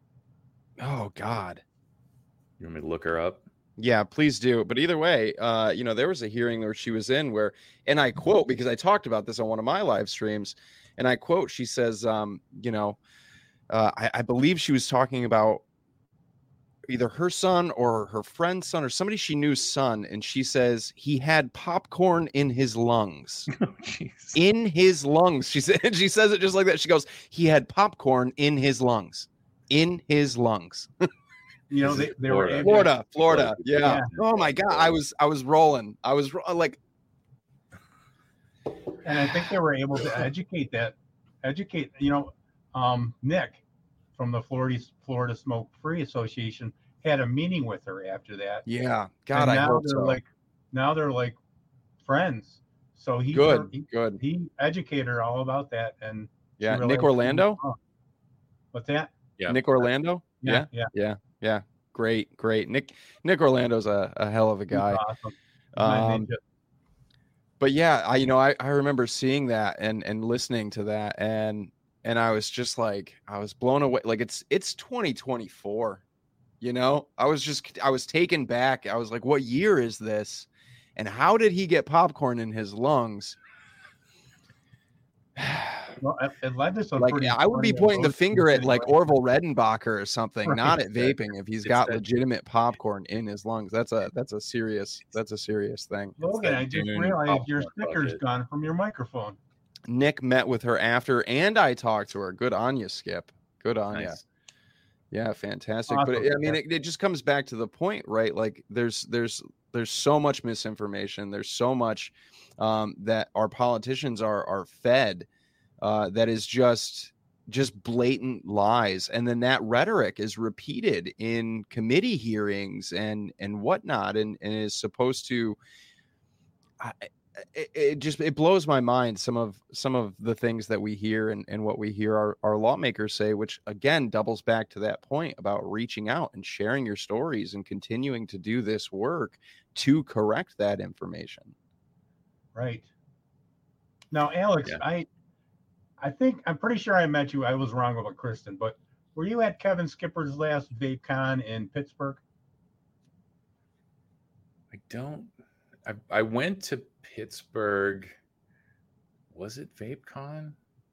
God. You want me to look her up? Yeah, please do. But either way, there was a hearing where she was in where, and I quote, because I talked about this on one of my live streams, and I quote, she says, I believe she was talking about either her son or her friend's son or somebody she knew's son, and she says he had popcorn in his lungs. Oh, jeez. In his lungs. She said, she says it just like that. She goes, he had popcorn in his lungs. In his lungs. You know, This is they were able, Florida. Florida. Yeah. Yeah. Oh my God. I was rolling. I was like, and I think they were able to educate, you know, Nick from the Florida Smoke Free Association had a meeting with her after that. yeah, God, And I now hope they're so. now they're like friends. So Good. he educated her all about that. And she Yeah. realized Nick she was Orlando. wrong. What's that? Yeah. Nick Orlando. Yeah. Yeah. Great. Nick Orlando's a hell of a He's guy. awesome. He's my ninja. But yeah, I remember seeing that and listening to that, and I was just like, I was blown away. Like it's 2024, you know. I was taken back. I was like, what year is this? And how did he get popcorn in his lungs? Well, it led to some Like pretty I would be funny pointing the emotions finger at like anyway. Orville Redenbacher or something, Right. not at vaping. If he's It's got that- legitimate popcorn in his lungs, that's a serious thing. Logan, that I just Dune realized your popcorn sticker's bucket. gone from your microphone. Nick met with her after, and I talked to her. Good on you, Skip. Good on you. Nice. Yeah, fantastic. Awesome. But I mean, it just comes back to the point, right? Like there's so much misinformation. There's so much that our politicians are fed that is just blatant lies, and then that rhetoric is repeated in committee hearings and whatnot, and is supposed to. It blows my mind some of the things that we hear and what we hear our lawmakers say, which again doubles back to that point about reaching out and sharing your stories and continuing to do this work to correct that information. Right. Now, Alex, Yeah. I think I'm pretty sure I met you. I was wrong about Kristen, but were you at Kevin Skipper's last VapeCon in Pittsburgh? I went to Pittsburgh. Was it VapeCon?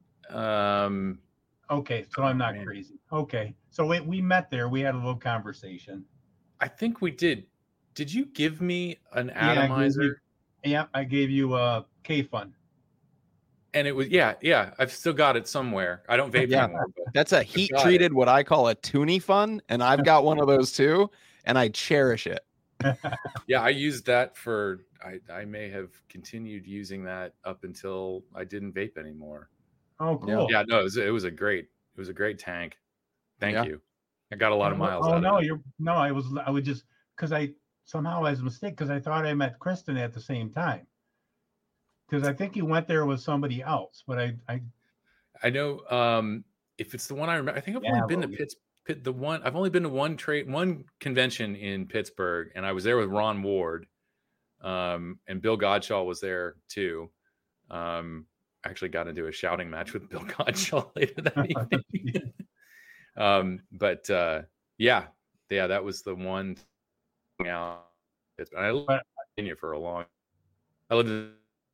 Okay, so I'm not man. crazy. Okay, so we met there. We had a little conversation. I think we did. Did you give me an Yeah, I gave atomizer? you- Yeah, I gave you a K-Fun. And it was yeah. I've still got it somewhere. I don't vape Yeah. anymore. But That's a heat treated, what I call a Toonie Fun, and I've got one of those too, and I cherish it. yeah, I used that for. I may have continued using that up until I didn't vape anymore. Oh, cool. Yeah, no, it was a great tank. Thank Yeah. you. I got a lot of miles. Oh out no, of it. I was just because I somehow I was a mistake because I thought I met Kristen at the same time. Because I think you went there with somebody else, but I know if it's the one I remember. I think I've only been to I've only been to one convention in Pittsburgh, and I was there with Ron Ward, and Bill Godshaw was there too. I actually got into a shouting match with Bill Godshaw later that evening. Yeah, that was the one thing out. I lived in Virginia for a long. I lived in,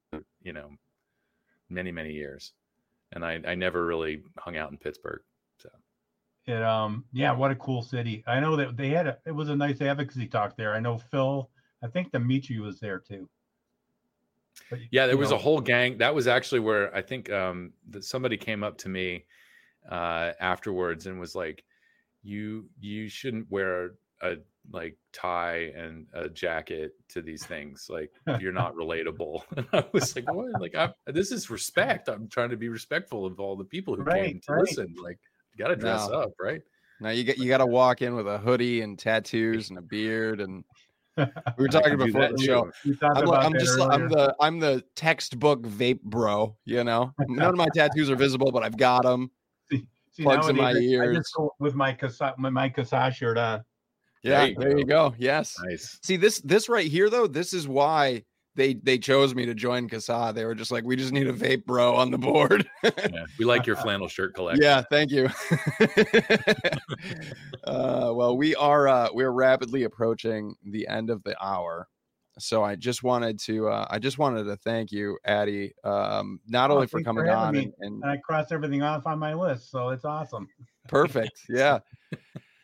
many years, and I never really hung out in Pittsburgh. So what a cool city. I know that it was a nice advocacy talk there. I know Phil. I think Dimitri was there too. But, yeah, there was a whole gang. That was actually where I think somebody came up to me afterwards and was like, "You shouldn't wear a tie and a jacket to these things. Like you're not relatable." And I was like, "What? Like this is respect. I'm trying to be respectful of all the people who came to listen. Like you got to dress up, right?" Now you got to walk in with a hoodie and tattoos and a beard, and we were talking before the show. I'm the textbook vape bro. None of my tattoos are visible, but I've got them. Plugs in my ears. I just go with my Casa shirt on. Yeah, there you go. Yes. Nice. See this right here though. This is why they chose me to join Casa. They were just like, we just need a vape bro on the board. Yeah, we like your flannel shirt collection. Yeah, thank you. Well, we're rapidly approaching the end of the hour, so I just wanted to thank you, Addy, not only for coming on and I crossed everything off on my list, so it's awesome. Perfect. Yeah.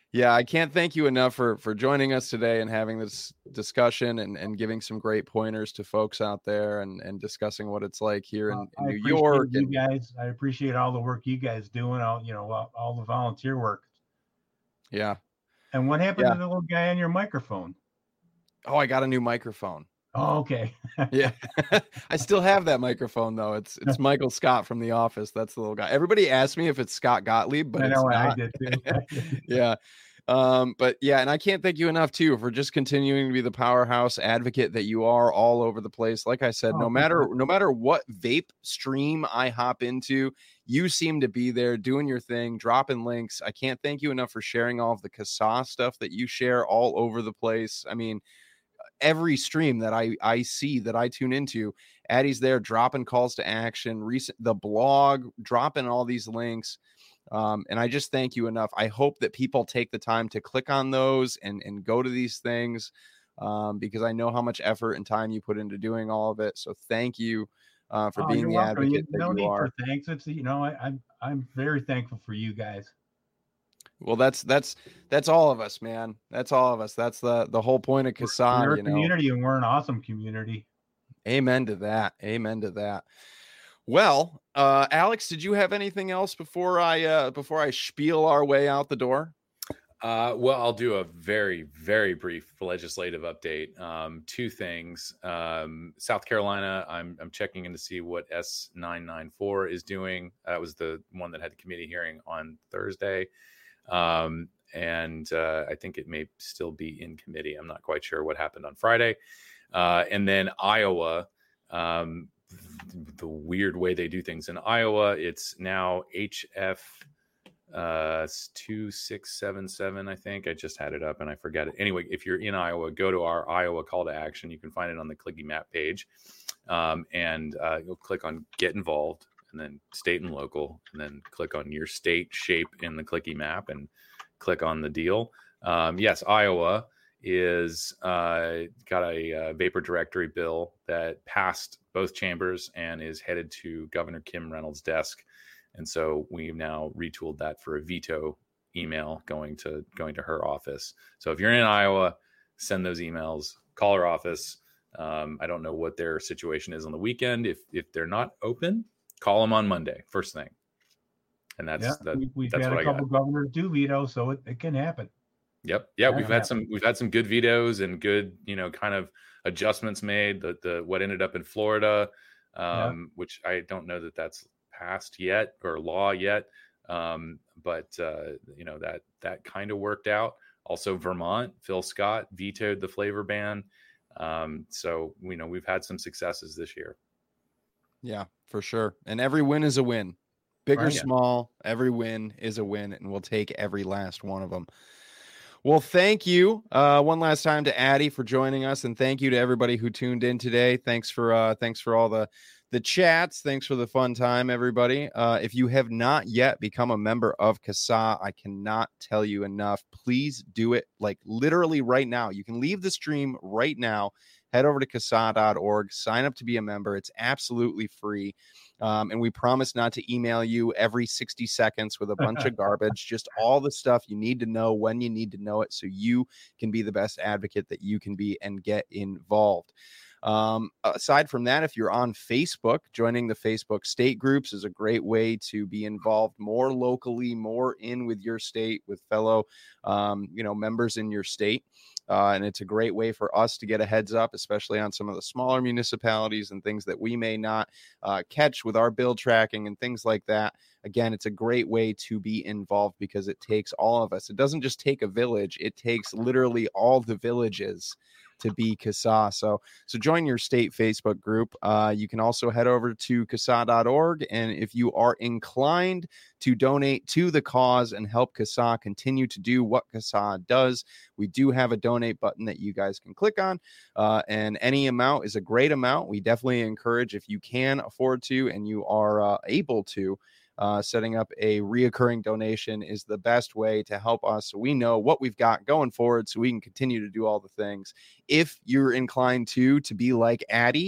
Yeah, I can't thank you enough for joining us today and having this discussion and giving some great pointers to folks out there and discussing what it's like here in I New appreciate York. you And guys. I appreciate all the work you guys doing. All the volunteer work. yeah, And what happened yeah. to the little guy on your microphone? Oh, I got a new microphone. Oh, okay. Yeah. I still have that microphone though. It's Michael Scott from The Office. That's the little guy. Everybody asks me if it's Scott Gottlieb, but I it's know I not. did too. Yeah. But yeah, and I can't thank you enough too for just continuing to be the powerhouse advocate that you are all over the place. Like I said, no matter what vape stream I hop into, you seem to be there doing your thing, dropping links. I can't thank you enough for sharing all of the CASA stuff that you share all over the place. I mean, every stream that I see, that I tune into, Addie's there dropping calls to action, the blog, dropping all these links. And I just thank you enough. I hope that people take the time to click on those and go to these things, because I know how much effort and time you put into doing all of it. So thank you for being You're the welcome. advocate that No you need are. for thanks. It's I'm very thankful for you guys. Well, that's all of us, man. That's all of us. That's the whole point of CASA. We're a community, and we're an awesome community. Amen to that. Amen to that. Well, Alex, did you have anything else before I spiel our way out the door? Well, I'll do a very, very brief legislative update. Two things. South Carolina, I'm checking in to see what S994 is doing. That was the one that had the committee hearing on Thursday. And I think it may still be in committee. I'm not quite sure what happened on Friday. And then Iowa, the weird way they do things in Iowa, it's now HF 2677. I think I just had it up and I forget it. Anyway, if you're in Iowa, go to our Iowa call to action. You can find it on the Clicky Map page, and you'll click on Get Involved, and then State and Local, and then click on your state shape in the Clicky Map and click on the deal. Yes, Iowa is got a vapor directory bill that passed both chambers and is headed to Governor Kim Reynolds' desk. And so we've now retooled that for a veto email going to her office. So if you're in Iowa, send those emails, call her office. I don't know what their situation is on the weekend. If they're not open, call them on Monday, first thing. And we've had what a couple governors do veto, so it can happen. Yep. Yeah, we've had some good vetoes and good, kind of adjustments made. The what ended up in Florida, which I don't know that that's passed yet or law yet, but that kind of worked out. Also, Vermont, Phil Scott vetoed the flavor ban. So we've had some successes this year. Yeah, for sure. And every win is a win, big or small. Every win is a win, and we'll take every last one of them. Well, thank you one last time to Addie for joining us, and thank you to everybody who tuned in today. Thanks for all the chats. Thanks for the fun time, everybody. If you have not yet become a member of CASA, I cannot tell you enough. Please do it, like literally right now. You can leave the stream right now. Head over to CASA.org, sign up to be a member. It's absolutely free. And we promise not to email you every 60 seconds with a bunch of garbage, just all the stuff you need to know when you need to know it so you can be the best advocate that you can be and get involved. Aside from that, if you're on Facebook, joining the Facebook state groups is a great way to be involved more locally, more in with your state, with fellow, members in your state. And it's a great way for us to get a heads up, especially on some of the smaller municipalities and things that we may not catch with our bill tracking and things like that. Again, it's a great way to be involved because it takes all of us. It doesn't just take a village. It takes literally all the villages to be CASA. So join your state Facebook group. You can also head over to CASA.org. And if you are inclined to donate to the cause and help CASA continue to do what CASA does, we do have a donate button that you guys can click on. And any amount is a great amount. We definitely encourage, if you can afford to and you are able to, setting up a reoccurring donation is the best way to help us so we know what we've got going forward so we can continue to do all the things. If you're inclined to be like Addie,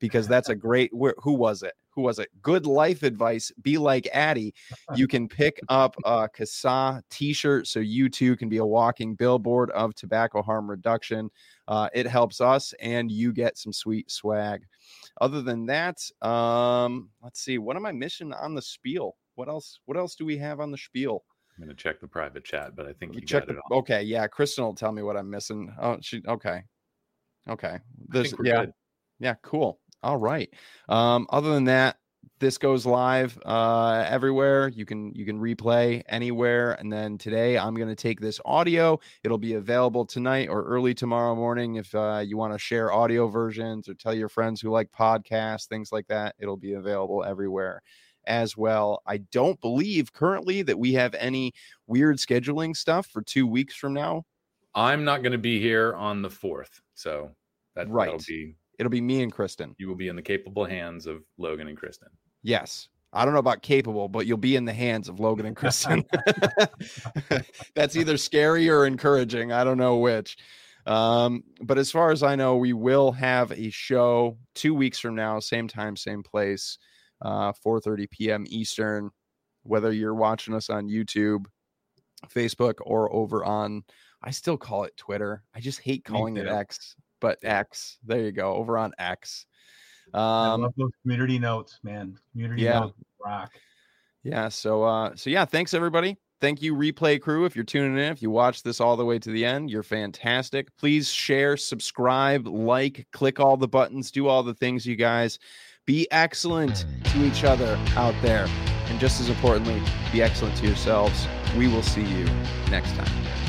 because that's a great, who was it? Good life advice. Be like Addie. You can pick up a CASA t-shirt so you too can be a walking billboard of tobacco harm reduction. It helps us and you get some sweet swag. Other than that, let's see. What am I missing on the spiel? What else do we have on the spiel? I'm going to check the private chat, but I think you check got it all. Okay. Yeah. Kristen will tell me what I'm missing. Oh, okay. This, yeah. Good. Yeah. Cool. All right. Other than that, this goes live everywhere. You can replay anywhere. And then today I'm going to take this audio. It'll be available tonight or early tomorrow morning. If you want to share audio versions or tell your friends who like podcasts, things like that, it'll be available everywhere as well. I don't believe currently that we have any weird scheduling stuff for 2 weeks from now. I'm not going to be here on the 4th. So it'll be me and Kristen. You will be in the capable hands of Logan and Kristen. Yes. I don't know about capable, but you'll be in the hands of Logan and Kristen. That's either scary or encouraging. I don't know which. But as far as I know, we will have a show 2 weeks from now, same time, same place, 4:30 p.m. Eastern, whether you're watching us on YouTube, Facebook, or over on, I still call it Twitter. I just hate calling it X, but X. There you go. Over on X. I love those community notes, man. Community notes rock. Yeah. So yeah, thanks everybody. Thank you, Replay Crew. If you're tuning in, if you watch this all the way to the end, you're fantastic. Please share, subscribe, like, click all the buttons, do all the things, you guys. Be excellent to each other out there. And just as importantly, be excellent to yourselves. We will see you next time.